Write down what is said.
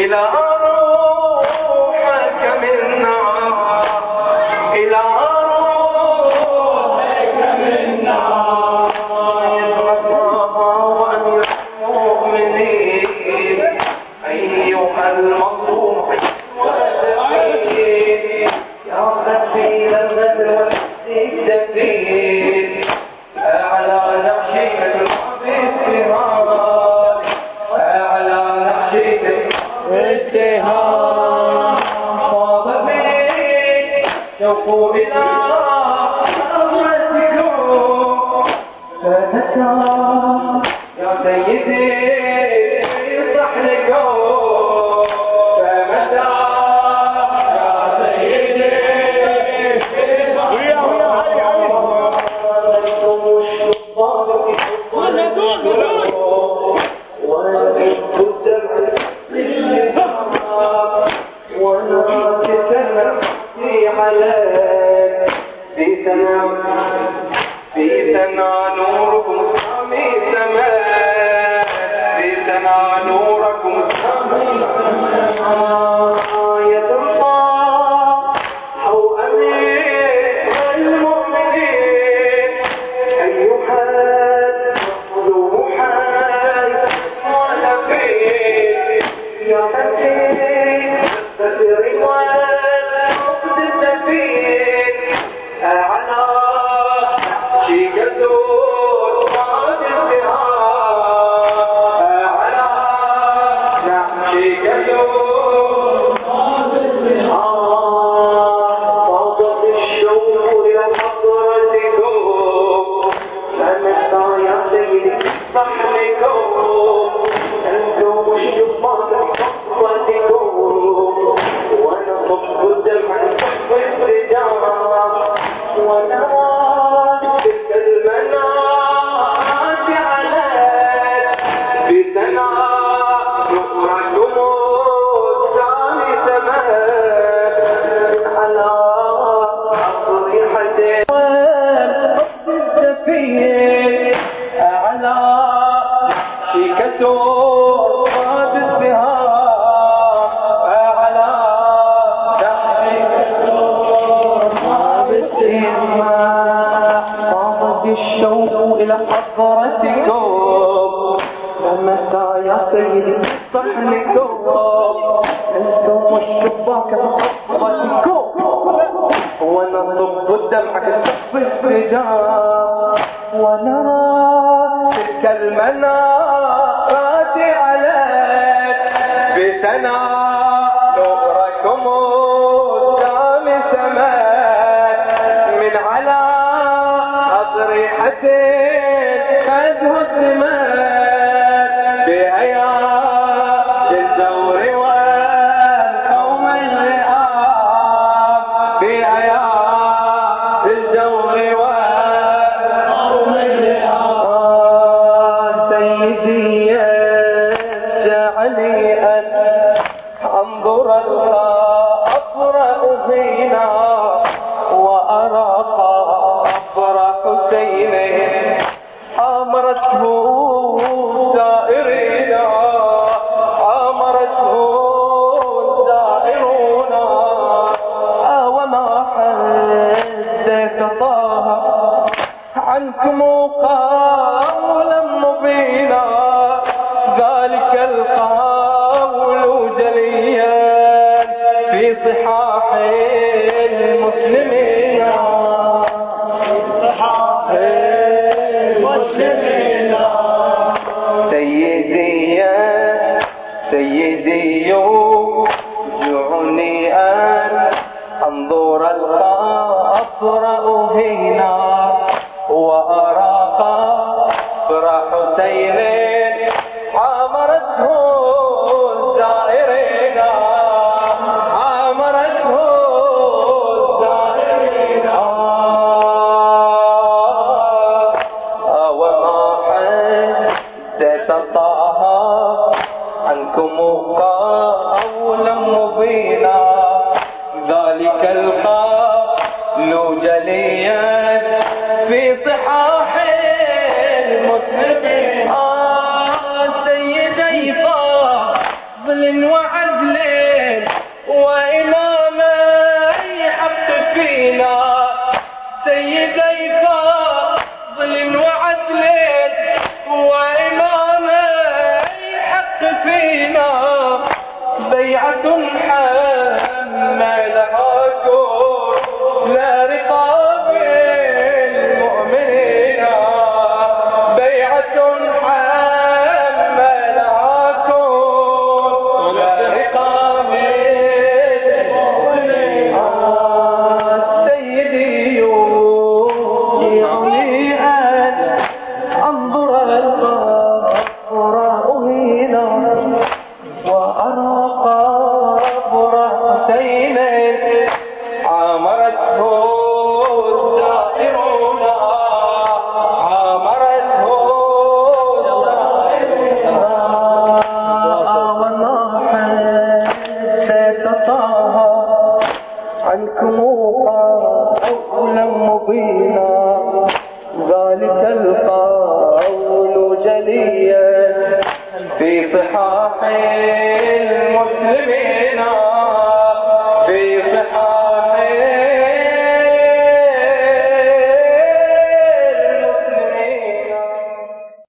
إلى روحك منا إلى روحك منا وأمير المؤمنين أيها المظلوم والدفين يا غسيل البدر والدفين أعلى نحشيك بالاتهام أعلى نحشيك بالاتهام فاض بي شوقوا إلى حضرتكم فتسعى يا سيدي صحنكم فمتى يا سيدي في سنا نوركم سامي سماء في سنا نوركم سامي سماء يترقى أو أمير المؤمنين أيها المظلوم ونفير يا فتير بدر والعقد الدفين أعلى شيك الدور بعد الزهار أعلى شيك الدور بعد الزهار فاضت الشوق لحضرتكم فمتى يا سيدي صحنكم أنتم الشبان لحضرتكم ونصب الدمع صحب الرجال ونرى تلك المنات عليك بسنا نوركم الثاني سماء على أضرحة والقصد الدفين على شيكة رفات السهام على الشوق إلى حضرتكم فمتى يا سيدي صحنكم أنتم الشباك بحضرتكم ونصب الدمع كصف السجار ونرى تلك المنارات عليك بسنا نوركم السامي سماء من على أضرحتين خذه الدماء بأيام الزور والقوم اللئام بأيام الزور والقوم اللئام سيدي يسعني أن أنظر أقرأ فينا وأرى قبر حسين أمرته زائرنا أمرته زائرنا وما حدث طه عنكم قولا مبينا ذلك القول جليا في صحاح المسلمين سيدي يوجعني أن أنظر أقرأ هنا وأرى قبر حسين عمرته الزائرين عمرته الزائرين وما حدث طه عنكم قولا مبينا ذلك القول جليا في صحاح المسلمين سيدي فاضل وعز عدل وإمام الحق فينا بيعة حملها كل رقاب المؤمنين بيعة حملها كل رقاب المؤمنين سيدي يوجعني أن أنظر القبر أهينا وأرى قبر حسين عامرته الزائرون عامرته الزائرون والله ستطاها عنكم قولا مبينا ذلك القول جليا في صحاح المسلمين